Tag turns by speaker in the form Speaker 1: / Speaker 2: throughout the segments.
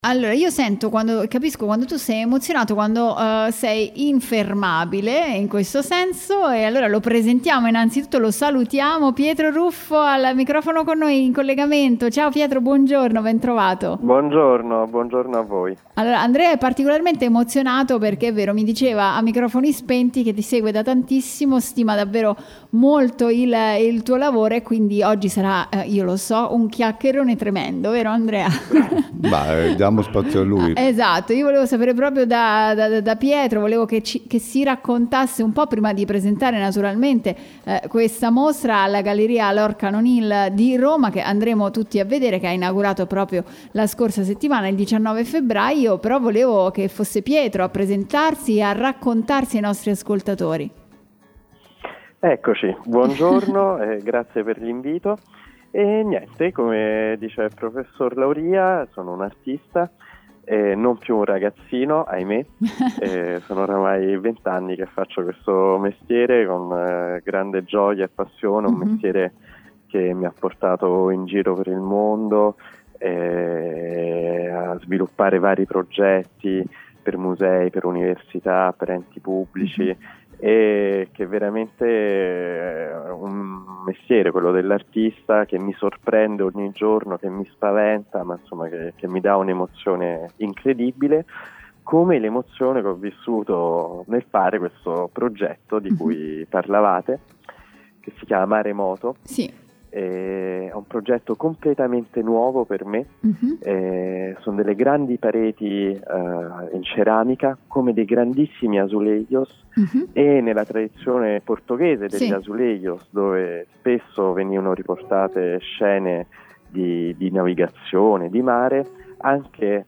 Speaker 1: Allora, io capisco quando tu sei emozionato, quando sei infermabile in questo senso, e allora lo presentiamo innanzitutto, lo salutiamo. Pietro Ruffo al microfono con noi in collegamento. Ciao Pietro, buongiorno, ben trovato.
Speaker 2: Buongiorno a voi.
Speaker 1: Allora, Andrea è particolarmente emozionato perché è vero, mi diceva a microfoni spenti che ti segue da tantissimo, stima davvero molto il tuo lavoro, e quindi oggi sarà, io lo so, un chiacchierone tremendo, vero Andrea?
Speaker 3: Diamo spazio a lui.
Speaker 1: Esatto, io volevo sapere proprio da Pietro, volevo che si raccontasse un po', prima di presentare naturalmente questa mostra alla Galleria Lorca O'Neill di Roma, che andremo tutti a vedere, che ha inaugurato proprio la scorsa settimana, il 19 febbraio, però volevo che fosse Pietro a presentarsi e a raccontarsi ai nostri ascoltatori.
Speaker 2: Eccoci, buongiorno e grazie per l'invito. E niente, come dice il professor Lauria, sono un artista, non più un ragazzino, ahimè. Sono oramai 20 anni che faccio questo mestiere con grande gioia e passione, un mestiere che mi ha portato in giro per il mondo a sviluppare vari progetti per musei, per università, per enti pubblici, e che veramente è un mestiere, quello dell'artista, che mi sorprende ogni giorno, che mi spaventa, ma insomma che mi dà un'emozione incredibile, come l'emozione che ho vissuto nel fare questo progetto di cui parlavate, che si chiama Maremoto.
Speaker 1: Sì.
Speaker 2: È un progetto completamente nuovo per me. Sono delle grandi pareti in ceramica, come dei grandissimi azulejos, e nella tradizione portoghese degli azulejos, dove spesso venivano riportate scene di navigazione, di mare, anche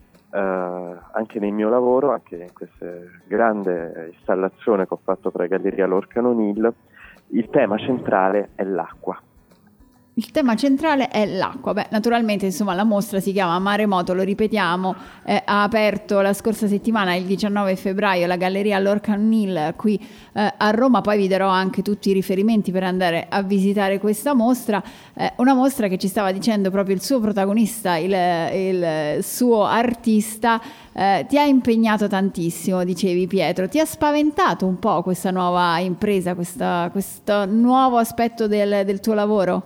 Speaker 2: nel mio lavoro, anche in questa grande installazione che ho fatto per la Galleria Lorca O'Neill, il tema centrale è l'acqua.
Speaker 1: Il tema centrale è l'acqua. Beh, naturalmente, insomma, la mostra si chiama Maremoto, lo ripetiamo, ha aperto la scorsa settimana, il 19 febbraio, la Galleria Lorca O'Neill qui a Roma. Poi vi darò anche tutti i riferimenti per andare a visitare questa mostra, una mostra che ci stava dicendo proprio il suo protagonista, il suo artista, ti ha impegnato tantissimo, dicevi Pietro. Ti ha spaventato un po' questa nuova impresa, questo nuovo aspetto del tuo lavoro?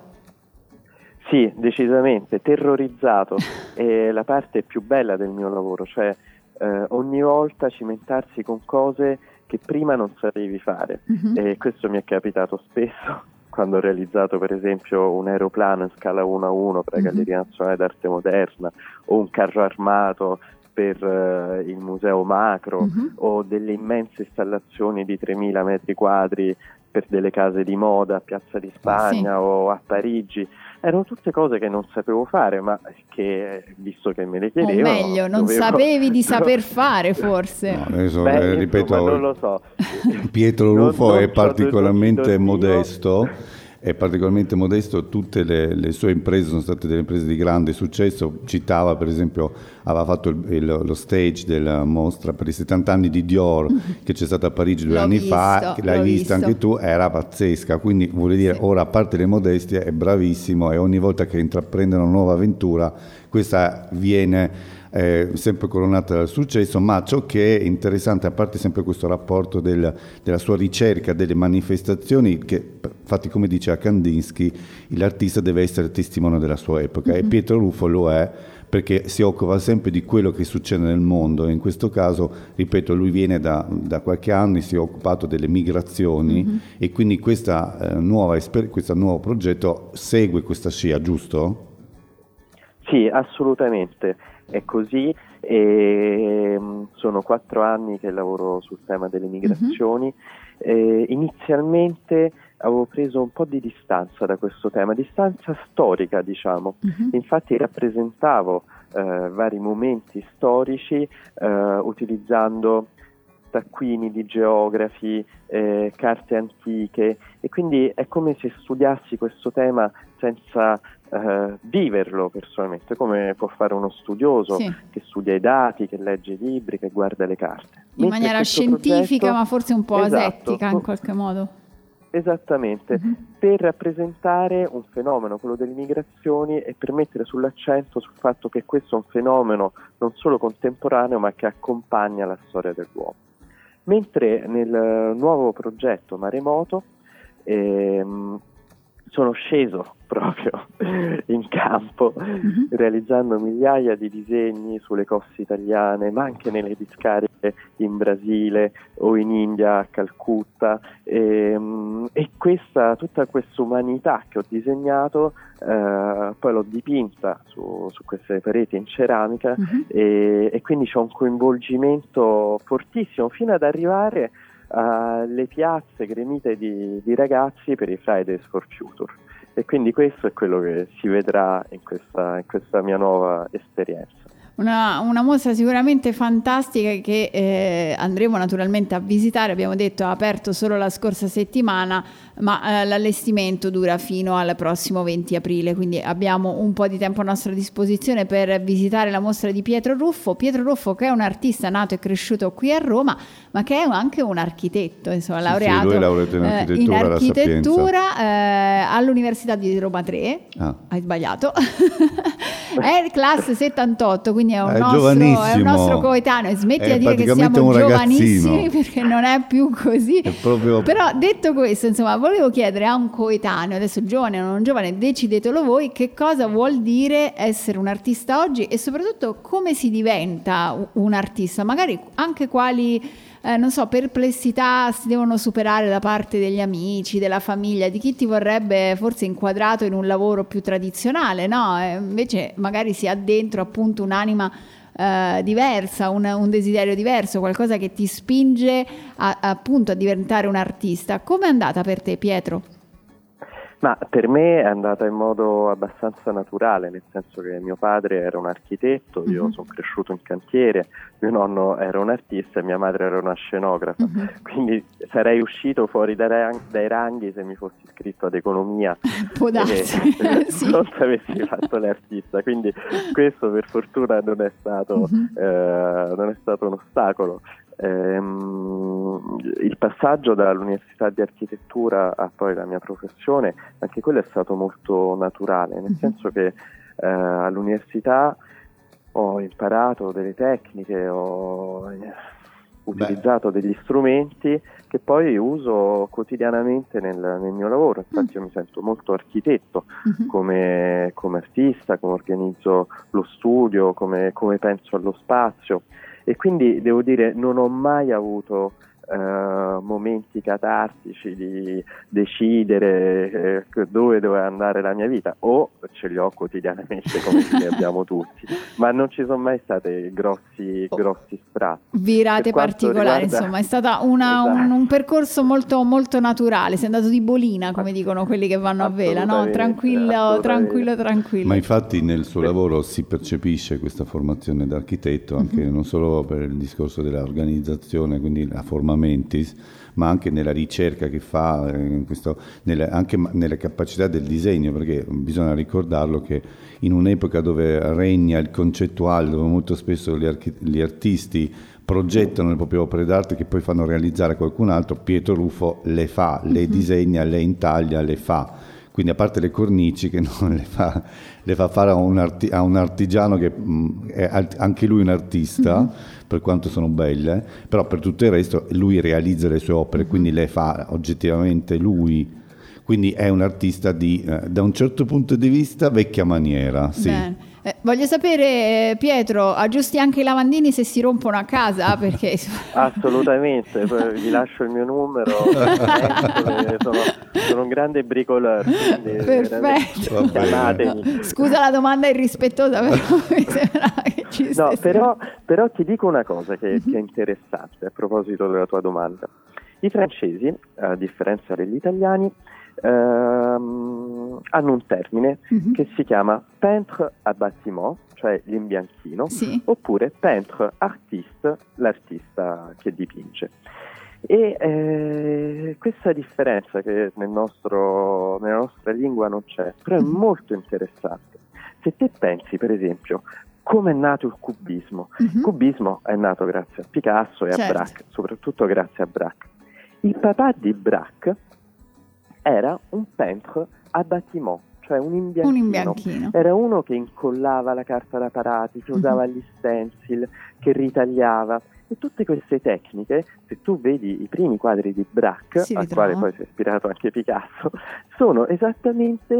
Speaker 2: Sì, decisamente, terrorizzato. È la parte più bella del mio lavoro, cioè ogni volta cimentarsi con cose che prima non sapevi fare. E questo mi è capitato spesso quando ho realizzato per esempio un aeroplano in scala 1:1 per la Galleria Nazionale d'Arte Moderna, o un carro armato per il Museo Macro, o delle immense installazioni di 3.000 metri quadri per delle case di moda a Piazza di Spagna o a Parigi. Erano tutte cose che non sapevo fare, ma che, visto che me le chiedevano...
Speaker 1: O meglio, non sapevi di saper fare, forse.
Speaker 3: No, adesso, ripeto,
Speaker 2: insomma, non lo so.
Speaker 3: Pietro Ruffo è particolarmente modesto. È particolarmente modesto, tutte le sue imprese sono state delle imprese di grande successo. Citava per esempio, aveva fatto lo stage della mostra per i 70 anni di Dior, che c'è stata a Parigi 2 anni fa, che l'hai vista anche tu, era pazzesca. Quindi vuol dire, ora, a parte le modestie, è bravissimo, e ogni volta che intraprende una nuova avventura questa viene sempre coronata dal successo. Ma ciò che è interessante, a parte sempre questo rapporto della sua ricerca delle manifestazioni, che infatti, come dice Kandinsky, l'artista deve essere testimone della sua epoca, e Pietro Ruffo lo è, perché si occupa sempre di quello che succede nel mondo, e in questo caso, ripeto, lui viene da qualche anno, si è occupato delle migrazioni, e quindi questo nuovo progetto segue questa scia, giusto?
Speaker 2: Sì, assolutamente, è così. E sono 4 anni che lavoro sul tema delle migrazioni. Inizialmente avevo preso un po' di distanza da questo tema, distanza storica, diciamo. Infatti rappresentavo vari momenti storici utilizzando taccuini di geografi, carte antiche, e quindi è come se studiassi questo tema senza viverlo personalmente, come può fare uno studioso che studia i dati, che legge i libri, che guarda le carte.
Speaker 1: In maniera scientifica, ma forse un po' asettica in qualche modo.
Speaker 2: Esattamente, per rappresentare un fenomeno, quello delle migrazioni, e per mettere sull'accento sul fatto che questo è un fenomeno non solo contemporaneo ma che accompagna la storia dell'uomo. Mentre nel nuovo progetto Maremoto sono sceso proprio in campo, realizzando migliaia di disegni sulle coste italiane, ma anche nelle discariche in Brasile o in India, a Calcutta, e tutta questa umanità che ho disegnato poi l'ho dipinta su queste pareti in ceramica, e quindi c'è un coinvolgimento fortissimo fino ad arrivare alle piazze gremite di ragazzi per i Fridays for Future, e quindi questo è quello che si vedrà in questa mia nuova esperienza.
Speaker 1: Una mostra sicuramente fantastica che andremo naturalmente a visitare. Abbiamo detto ha aperto solo la scorsa settimana, ma l'allestimento dura fino al prossimo 20 aprile, quindi abbiamo un po' di tempo a nostra disposizione per visitare la mostra di Pietro Ruffo, che è un artista nato e cresciuto qui a Roma, ma che è anche un architetto, insomma, laureato,
Speaker 3: lui è laureato in architettura
Speaker 1: all'Università di Roma 3. Hai sbagliato. È classe 78, quindi è un nostro coetaneo. Smetti di dire che siamo giovanissimi, perché non è più così. Però detto questo, insomma, volevo chiedere a un coetaneo, adesso giovane o non giovane, decidetelo voi, che cosa vuol dire essere un artista oggi, e soprattutto come si diventa un artista, magari anche quali perplessità si devono superare da parte degli amici, della famiglia, di chi ti vorrebbe forse inquadrato in un lavoro più tradizionale, no? Invece magari si ha dentro appunto un'anima diversa, un desiderio diverso, qualcosa che ti spinge appunto a diventare un artista. Come è andata per te, Pietro?
Speaker 2: Ma per me è andata in modo abbastanza naturale, nel senso che mio padre era un architetto, io sono cresciuto in cantiere, mio nonno era un artista e mia madre era una scenografa, quindi sarei uscito fuori dai ranghi se mi fossi iscritto ad economia.
Speaker 1: Può darsi. Sì.
Speaker 2: Non se avessi fatto l'artista, quindi questo per fortuna non è stato un ostacolo. Il passaggio dall'università di architettura a poi la mia professione, anche quello è stato molto naturale, nel senso che all'università ho imparato delle tecniche, ho utilizzato degli strumenti che poi uso quotidianamente nel mio lavoro. Infatti io mi sento molto architetto come artista, come organizzo lo studio, come penso allo spazio. E quindi devo dire, non ho mai avuto momenti catartici di decidere dove doveva andare la mia vita, o ce li ho quotidianamente come ne abbiamo tutti, ma non ci sono mai state grossi sprazzi.
Speaker 1: Virate particolari, insomma, è stata un percorso molto, molto naturale, sei andato di bolina, come dicono quelli che vanno a vela, no? Tranquillo.
Speaker 3: Ma infatti nel suo lavoro si percepisce questa formazione da architetto, anche non solo per il discorso dell'organizzazione, quindi la forma mentis, ma anche nella ricerca che fa, anche nelle capacità del disegno, perché bisogna ricordarlo che in un'epoca dove regna il concettuale, dove molto spesso gli artisti progettano le proprie opere d'arte che poi fanno realizzare a qualcun altro, Pietro Ruffo le fa, le disegna, le intaglia, le fa. Quindi a parte le cornici che non le fa fare a un artigiano che è anche lui un artista, per quanto sono belle, però per tutto il resto lui realizza le sue opere, quindi le fa oggettivamente lui. Quindi è un artista da un certo punto di vista vecchia maniera, sì.
Speaker 1: Bene. Voglio sapere, Pietro, aggiusti anche i lavandini se si rompono a casa? Perché...
Speaker 2: Assolutamente, vi lascio il mio numero, sono un grande bricoleur.
Speaker 1: Perfetto.
Speaker 2: Chiamatemi.
Speaker 1: Scusa la domanda irrispettosa, però mi sembra che ci
Speaker 2: No, però ti dico una cosa che è interessante a proposito della tua domanda. I francesi, a differenza degli italiani, hanno un termine che si chiama peintre à bâtiment, cioè l'imbianchino, oppure peintre artiste, l'artista che dipinge. E questa differenza che nella nostra lingua non c'è, però è molto interessante. Se te pensi, per esempio, come è nato il cubismo? Il cubismo è nato grazie a Picasso e a Braque, soprattutto grazie a Braque. Il papà di Braque era un peintre à bâtiment, cioè un imbianchino. Era uno che incollava la carta da parati, che usava gli stencil, che ritagliava. E tutte queste tecniche, se tu vedi i primi quadri di Braque, al quale poi si è ispirato anche Picasso, sono esattamente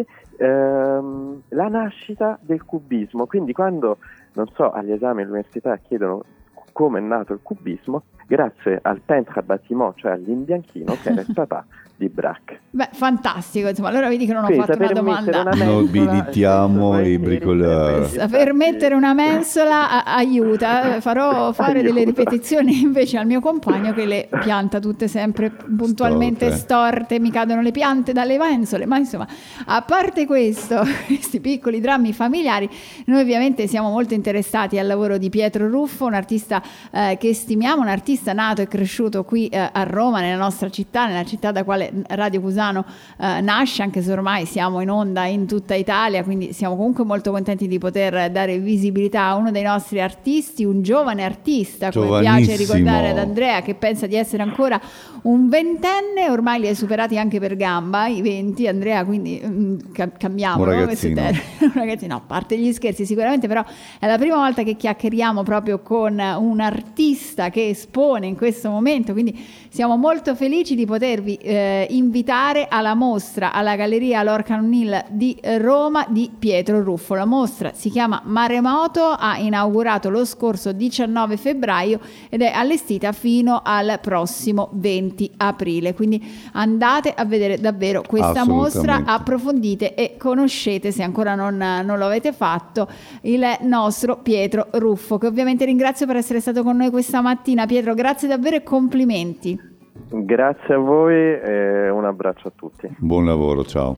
Speaker 2: la nascita del cubismo. Quindi quando, non so, agli esami all'università chiedono come è nato il cubismo, grazie al peintre à bâtiment, cioè all'imbianchino, che era il papà di Braque.
Speaker 1: Beh, fantastico, insomma, allora vedi che non ho fatto una domanda.
Speaker 3: Nobilitiamo i bricoleur.
Speaker 1: Saper mettere una mensola aiuta, farò fare delle ripetizioni invece al mio compagno che le pianta tutte sempre puntualmente storte, mi cadono le piante dalle mensole, ma insomma, a parte questo, questi piccoli drammi familiari, noi ovviamente siamo molto interessati al lavoro di Pietro Ruffo, un artista che stimiamo, un artista nato e cresciuto qui a Roma, nella nostra città, nella città da quale Radio Cusano nasce, anche se ormai siamo in onda in tutta Italia, quindi siamo comunque molto contenti di poter dare visibilità a uno dei nostri artisti, un giovane artista, come piace ricordare ad Andrea, che pensa di essere ancora un ventenne, ormai li hai superati anche per gamba i 20, Andrea, quindi cambiamo,
Speaker 3: un ragazzino.
Speaker 1: Un ragazzino, no, a parte gli scherzi sicuramente, però è la prima volta che chiacchieriamo proprio con un artista che espone in questo momento, quindi siamo molto felici di potervi invitare alla mostra alla Galleria Lorca O'Neill di Roma di Pietro Ruffo. La mostra si chiama Maremoto, ha inaugurato lo scorso 19 febbraio ed è allestita fino al prossimo 20 aprile, quindi andate a vedere davvero questa mostra, approfondite e conoscete, se ancora non lo avete fatto, il nostro Pietro Ruffo, che ovviamente ringrazio per essere stato con noi questa mattina. Pietro, grazie davvero e complimenti.
Speaker 2: Grazie a voi e un abbraccio a tutti.
Speaker 3: Buon lavoro, ciao.